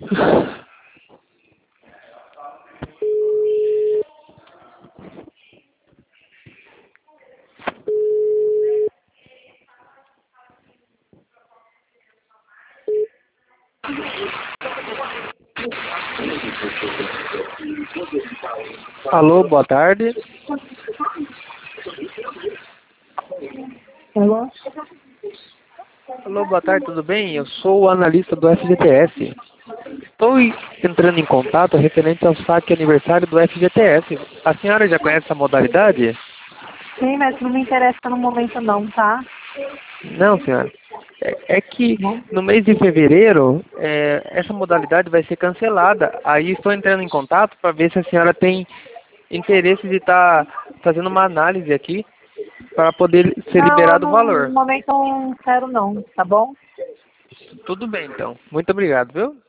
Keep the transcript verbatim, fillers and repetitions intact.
Alô, boa tarde. Alô? Alô, boa tarde, tudo bem? Eu sou o analista do F G T S. Estou entrando em contato referente ao saque aniversário do F G T S. A senhora já conhece essa modalidade? Sim, mas não me interessa no momento não, tá? Não, senhora. É, é que Não? no mês de fevereiro, é, essa modalidade vai ser cancelada. Aí estou entrando em contato para ver se a senhora tem interesse de estar fazendo uma análise aqui para poder ser Não, eu liberado o não, no valor. momento não quero não, tá bom? Tudo bem, então. Muito obrigado, viu?